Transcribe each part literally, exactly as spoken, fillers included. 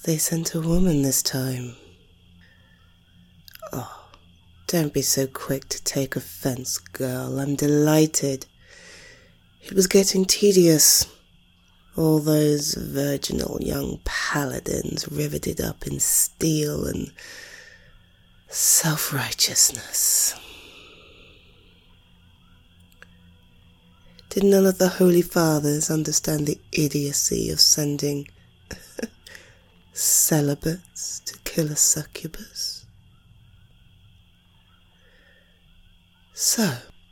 They sent a woman this time. Oh, don't be so quick to take offence, girl. I'm delighted. It was getting tedious. All those virginal young paladins riveted up in steel and self-righteousness. Did none of the Holy Fathers understand the idiocy of sending celibates to kill a succubus? So,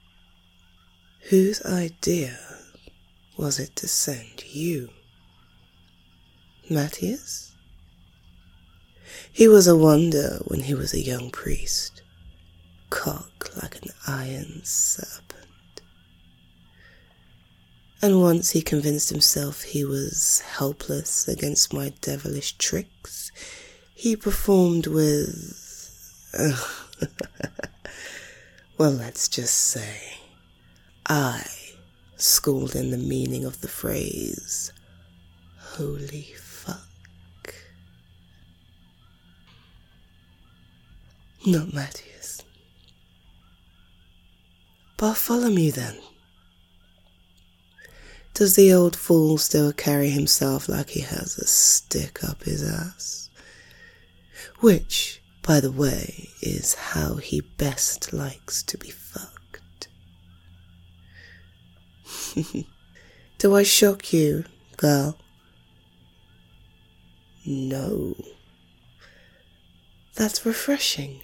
whose idea was it to send you? Matthias? He was a wonder when he was a young priest, cock like an iron serpent. And once he convinced himself he was helpless against my devilish tricks, he performed with... Uh, well, let's just say, I schooled in the meaning of the phrase, holy fuck. Not Matthias. Bartholomew, then. Does the old fool still carry himself like he has a stick up his ass? Which, by the way, is how he best likes to be fucked. Do I shock you, girl? No. That's refreshing.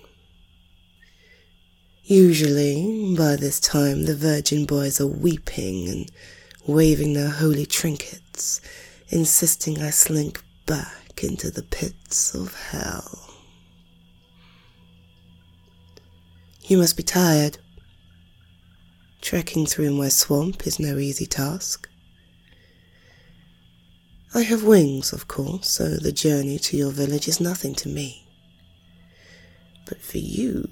Usually, by this time, the virgin boys are weeping and waving their holy trinkets, insisting I slink back into the pits of hell. You must be tired. Trekking through my swamp is no easy task. I have wings, of course, so the journey to your village is nothing to me. But for you,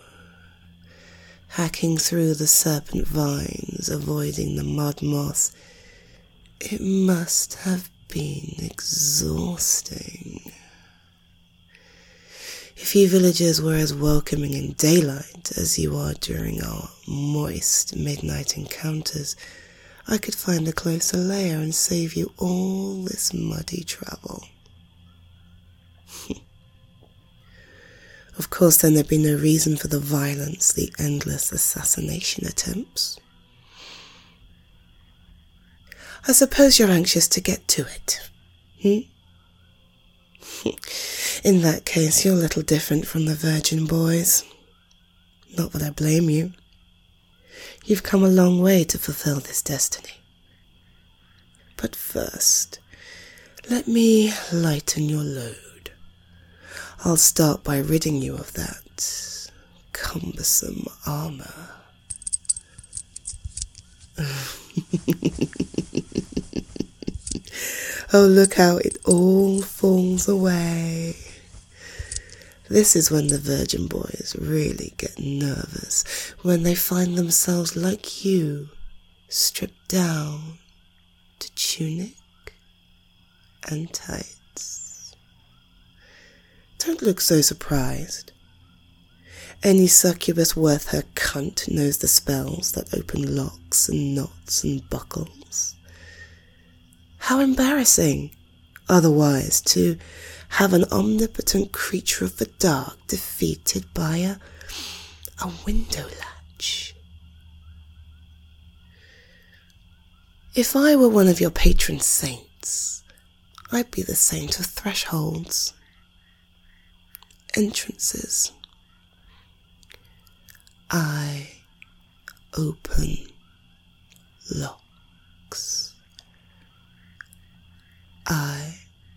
hacking through the serpent vines, avoiding the mud moth, it must have been exhausting. If you villagers were as welcoming in daylight as you are during our moist midnight encounters, I could find a closer lair and save you all this muddy travel. Of course, then there'd be no reason for the violence, the endless assassination attempts. I suppose you're anxious to get to it, hmm? In that case, you're a little different from the virgin boys. Not that I blame you. You've come a long way to fulfill this destiny. But first, let me lighten your load. I'll start by ridding you of that cumbersome armor. Oh, look how it all falls away. This is when the virgin boys really get nervous, when they find themselves like you, stripped down to tunic and tights. Don't look so surprised. Any succubus worth her cunt knows the spells that open locks and knots and buckles. How embarrassing, otherwise, to have an omnipotent creature of the dark defeated by a, a window latch. If I were one of your patron saints, I'd be the saint of thresholds, entrances. I open locks. I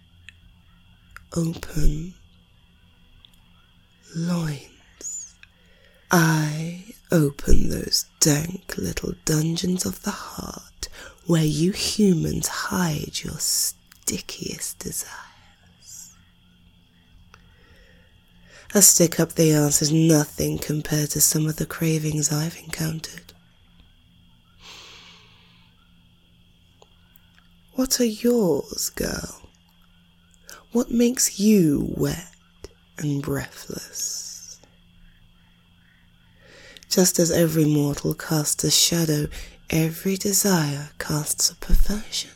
open loins. I open those dank little dungeons of the heart where you humans hide your stickiest desires. A stick up the arse is nothing compared to some of the cravings I've encountered. What are yours, girl? What makes you wet and breathless? Just as every mortal casts a shadow, every desire casts a perversion.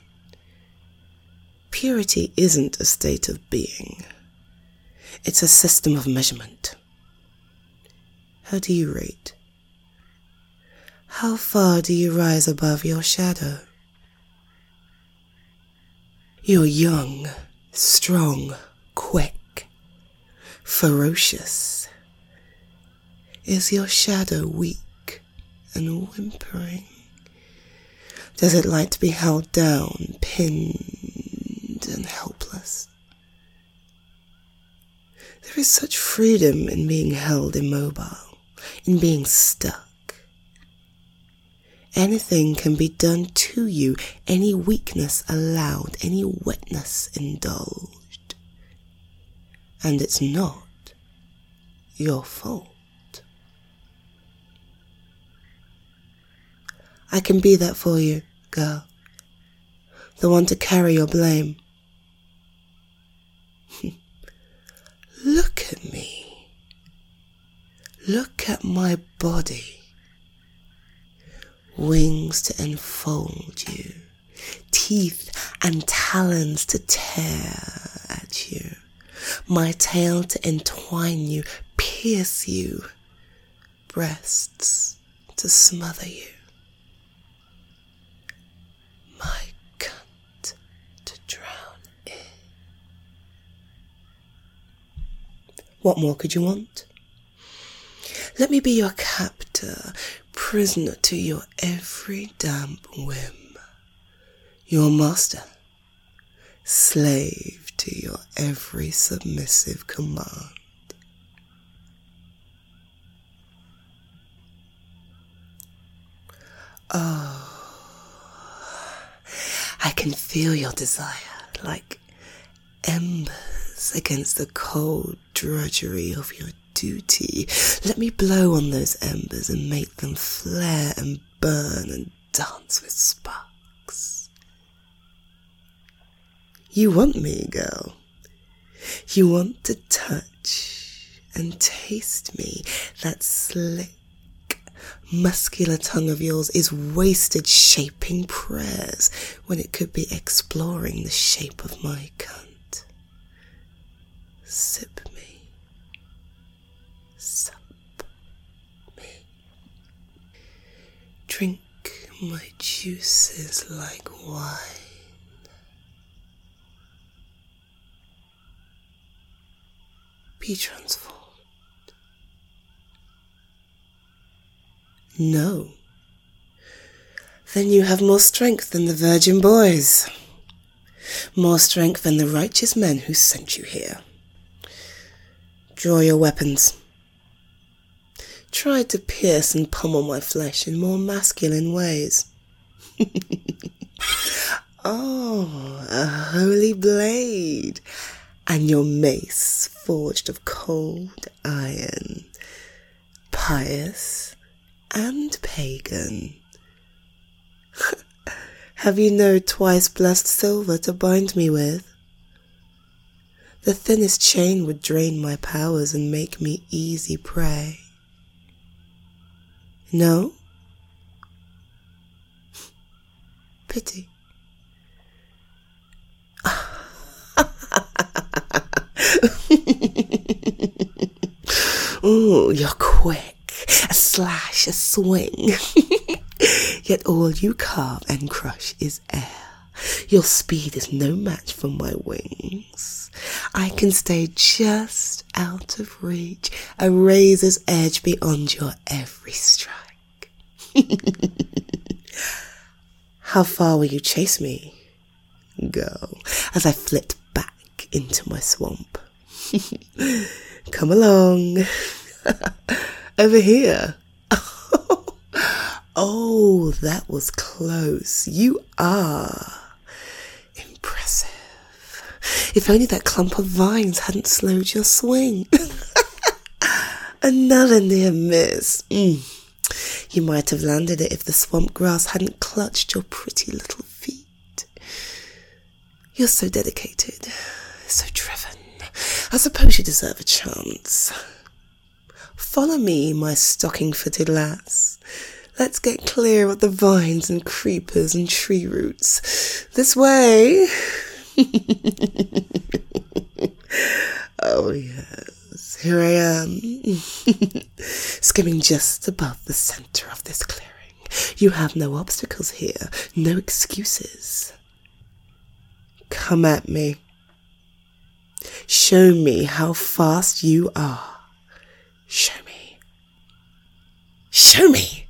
Purity isn't a state of being. It's a system of measurement. How do you rate? How far do you rise above your shadow? You're young, strong, quick, ferocious. Is your shadow weak and whimpering? Does it like to be held down, pinned and helpless? There is such freedom in being held immobile, in being stuck. Anything can be done to you, any weakness allowed, any wetness indulged. And it's not your fault. I can be that for you, girl. The one to carry your blame. Look at me. Look at my body. Wings to enfold you, teeth and talons to tear at you, my tail to entwine you, pierce you, breasts to smother you, my cunt to drown in. What more could you want? Let me be your captor, prisoner to your every damp whim, your master, slave to your every submissive command. Oh, I can feel your desire like embers against the cold drudgery of your duty. Let me blow on those embers and make them flare and burn and dance with sparks. You want me, girl. You want to touch and taste me. That slick, muscular tongue of yours is wasted shaping prayers when it could be exploring the shape of my cunt. Sip me. Sup me. Drink my juices like wine. Be transformed. No. Then you have more strength than the virgin boys. More strength than the righteous men who sent you here. Draw your weapons. Try to pierce and pummel my flesh in more masculine ways. Oh, a holy blade, and your mace forged of cold iron, pious and pagan. Have you no twice blessed silver to bind me with? The thinnest chain would drain my powers and make me easy prey. No? Pity. Ooh, you're quick. A slash, a swing. Yet all you carve and crush is air. Your speed is no match for my wings. I can stay just out of reach, a razor's edge beyond your every strike. How far will you chase me? Go, as I flit back into my swamp. Come along. Over here. Oh, that was close. You are impressive. If only that clump of vines hadn't slowed your swing. Another near miss. Mm. You might have landed it if the swamp grass hadn't clutched your pretty little feet. You're so dedicated, So driven. I suppose you deserve a chance. Follow me, my stocking-footed lass. Let's get clear of the vines and creepers and tree roots. This way. Oh, yes. Here I am. Skimming just above the centre of this clearing. You have no obstacles here. No excuses. Come at me. Show me how fast you are. Show me. Show me.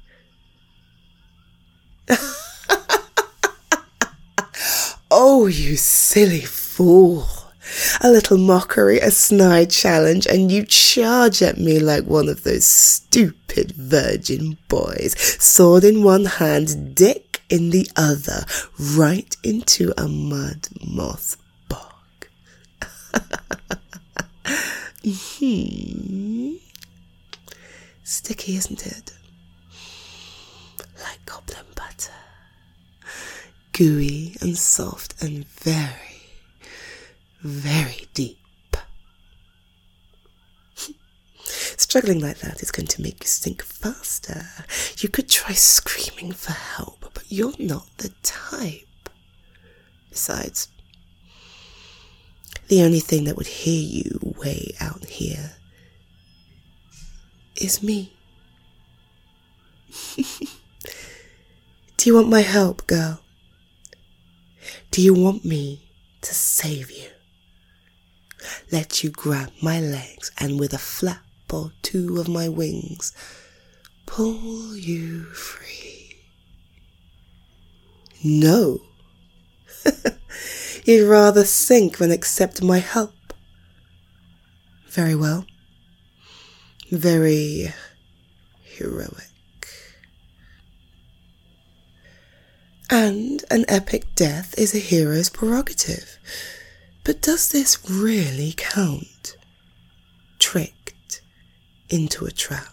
Oh, you silly fool. A little mockery, a snide challenge, and you charge at me like one of those stupid virgin boys. Sword in one hand, dick in the other, right into a mud moth bog. hmm. Sticky, isn't it? Like goblin butter. Gooey and soft and very, very deep. Struggling like that is going to make you sink faster. You could try screaming for help, but you're not the type. Besides, the only thing that would hear you way out here is me. Do you want my help, girl? Do you want me to save you? Let you grab my legs and with a flap or two of my wings, pull you free? No. You'd rather sink than accept my help. Very well. Very heroic. And an epic death is a hero's prerogative. But does this really count? Tricked into a trap.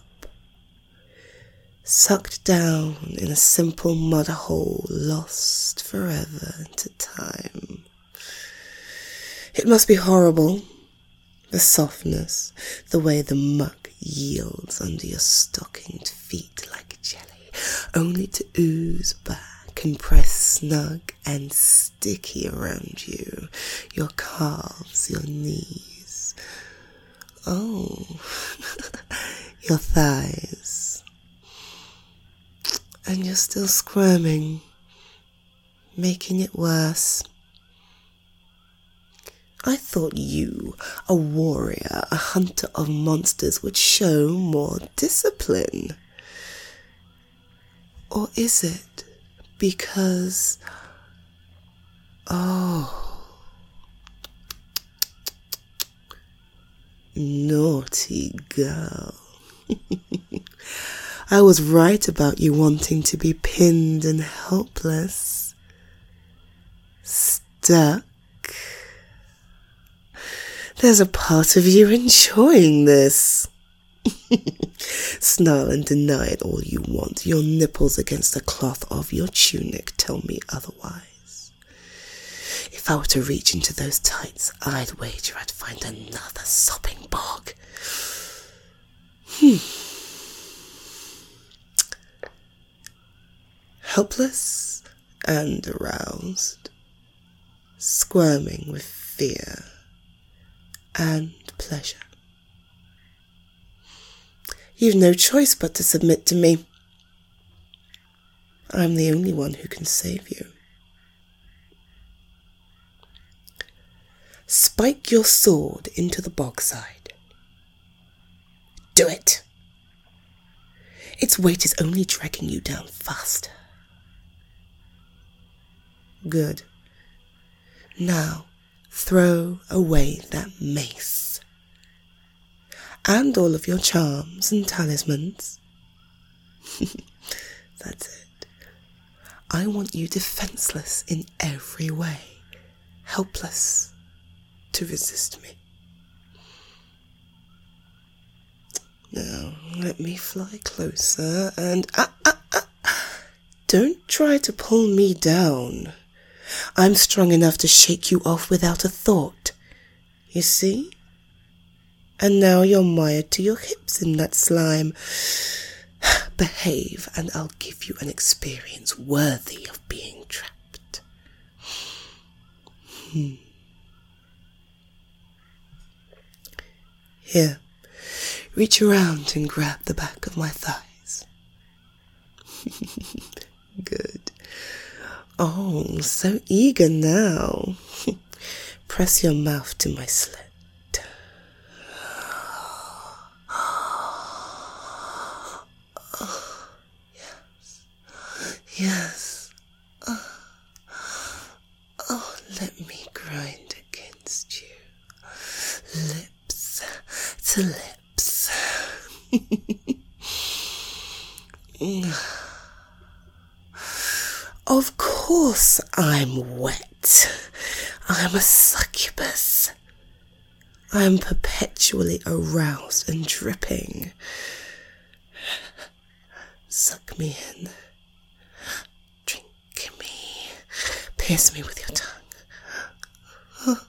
Sucked down in a simple mud hole, lost forever into time. It must be horrible. The softness, the way the muck yields under your stockinged feet like jelly, only to ooze back and press snug and sticky around you, your calves, your knees, oh, your thighs. And you're still squirming, making it worse. I thought you, a warrior, a hunter of monsters, would show more discipline. Or is it because, oh, naughty girl. I was right about you wanting to be pinned and helpless. Stuck. There's a part of you enjoying this. Snarl and deny it all you want. Your nipples against the cloth of your tunic tell me otherwise. If I were to reach into those tights, I'd wager I'd find another sopping bog. Hmm. Helpless and aroused, squirming with fear and pleasure. You've no choice but to submit to me. I'm the only one who can save you. Spike your sword into the bog side. Do it. Its weight is only dragging you down faster. Good. Now, throw away that mace. And all of your charms and talismans. That's it. I want you defenseless in every way, helpless to resist me. Now, let me fly closer and... Ah, ah, ah. Don't try to pull me down. I'm strong enough to shake you off without a thought. You see? And now you're mired to your hips in that slime. Behave, and I'll give you an experience worthy of being trapped. Hmm. Here, reach around and grab the back of my thighs. Good. Oh, so eager now. Press your mouth to my slit. Yes. Yes. Oh. Oh, let me grind against you. Lips to lips. Of course I'm wet. I'm a succubus. I'm perpetually aroused and dripping. Suck me in. Drink me. Pierce me with your tongue.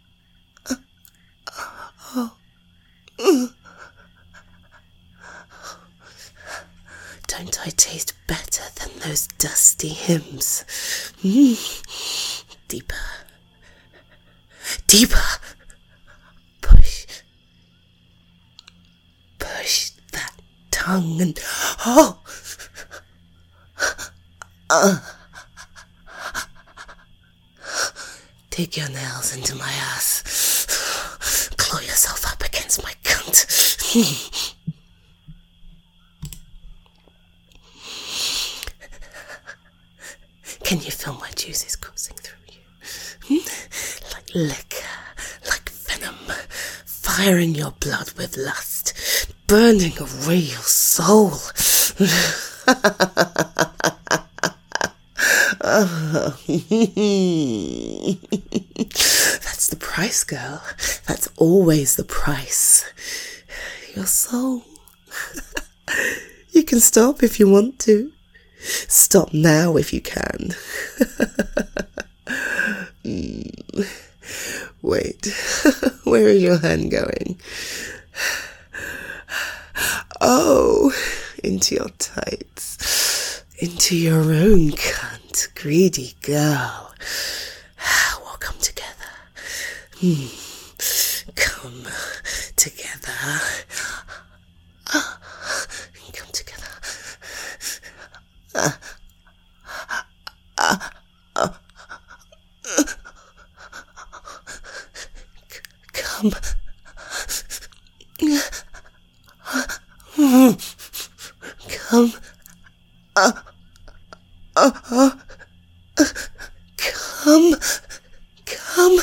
Don't I taste better than those dusty hymns? Mm. Deeper. Deeper. Push. Push that tongue and... Oh! Uh. Dig your nails into my ass. Claw yourself up against my cunt. Can you feel my juices coursing through you? Like liquor, like venom, firing your blood with lust, burning away your soul. That's the price, girl. That's always the price. Your soul. You can stop if you want to. Stop now if you can. mm. Wait, where is your hand going? Oh, into your tights. Into your own cunt, greedy girl. Welcome together. Hmm. Come together. Come together. Uh, uh, uh, uh, come. Come. Uh, uh, uh, come. Come.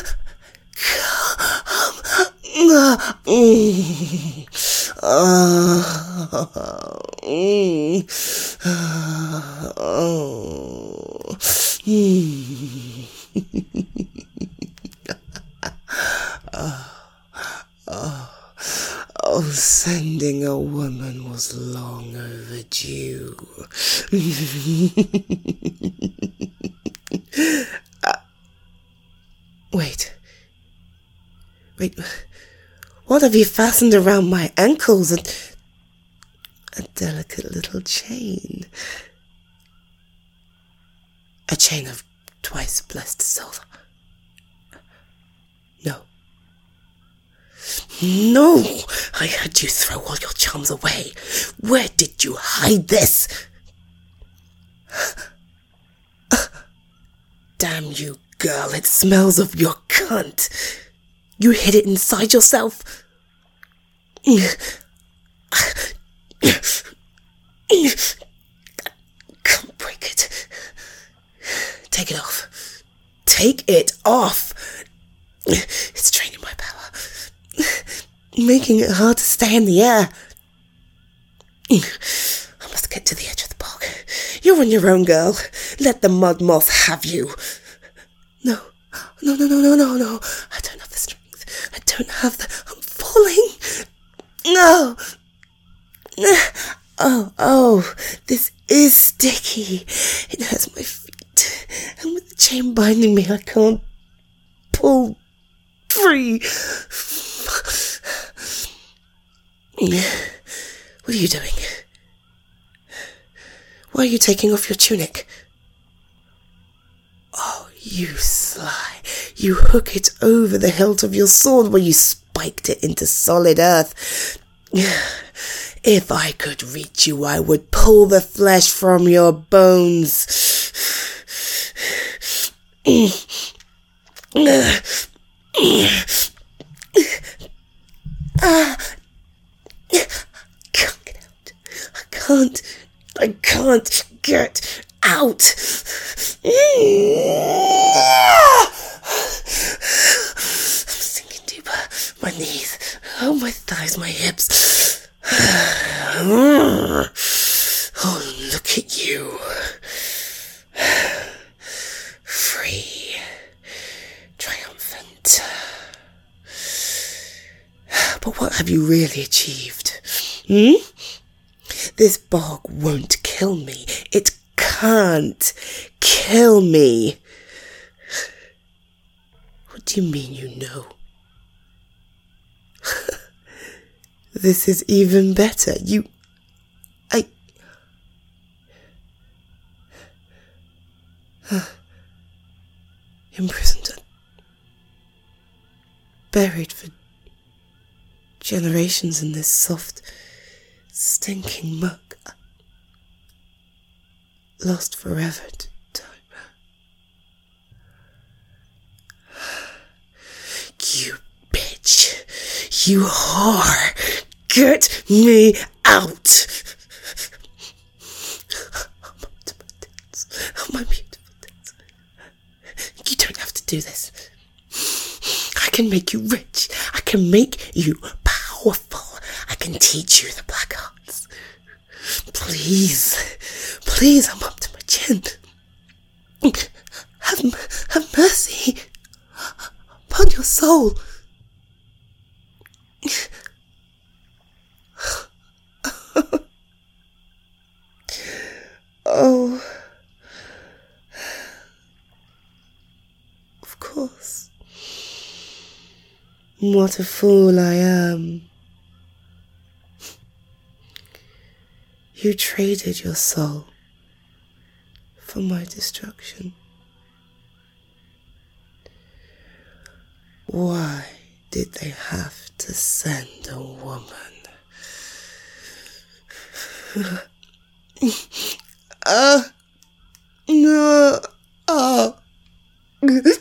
Come. Mm. Uh, mm. Uh, oh. Mm. oh. Oh. Oh, sending a woman was long overdue. uh, wait. Wait. What have you fastened around my ankles? And a delicate little chain. A chain of twice blessed silver. No. No! I heard you throw all your charms away. Where did you hide this? Damn you, girl, it smells of your cunt. You hid it inside yourself. Come break it. Take it off. Take it off. It's draining my power. Making it hard to stay in the air. I must get to the edge of the bog. You're on your own, girl. Let the mud moth have you. No. No, no, no, no, no, no. I don't have the strength. I don't have the... I'm falling. No. Oh, oh. This is sticky. It hurts my feet. And with the chain binding me, I can't pull free. What are you doing? Why are you taking off your tunic? Oh, you sly. You hook it over the hilt of your sword where you spiked it into solid earth. If I could reach you, I would pull the flesh from your bones. Ah. I can't get out. I can't. I can't get out. I'm sinking deeper. My knees. Oh, my thighs, my hips. Oh, look at you. Free. Triumphant. But what have you really achieved? Hmm? This bog won't kill me. It can't kill me. What do you mean you know? This is even better. You... I... Imprisoned. Buried for generations in this soft, stinking muck. Lost forever to time. You bitch. You whore. Get me out. Oh, my, tits. Oh, my beautiful tits. You don't have to do this. I can make you rich. I can make you powerful. I can teach you the black arts. Please, please, I'm up to my chin. Have, have mercy upon your soul. Oh, of course. What a fool I am. You traded your soul for my destruction. Why did they have to send a woman? Ah, uh, no, ah. Uh.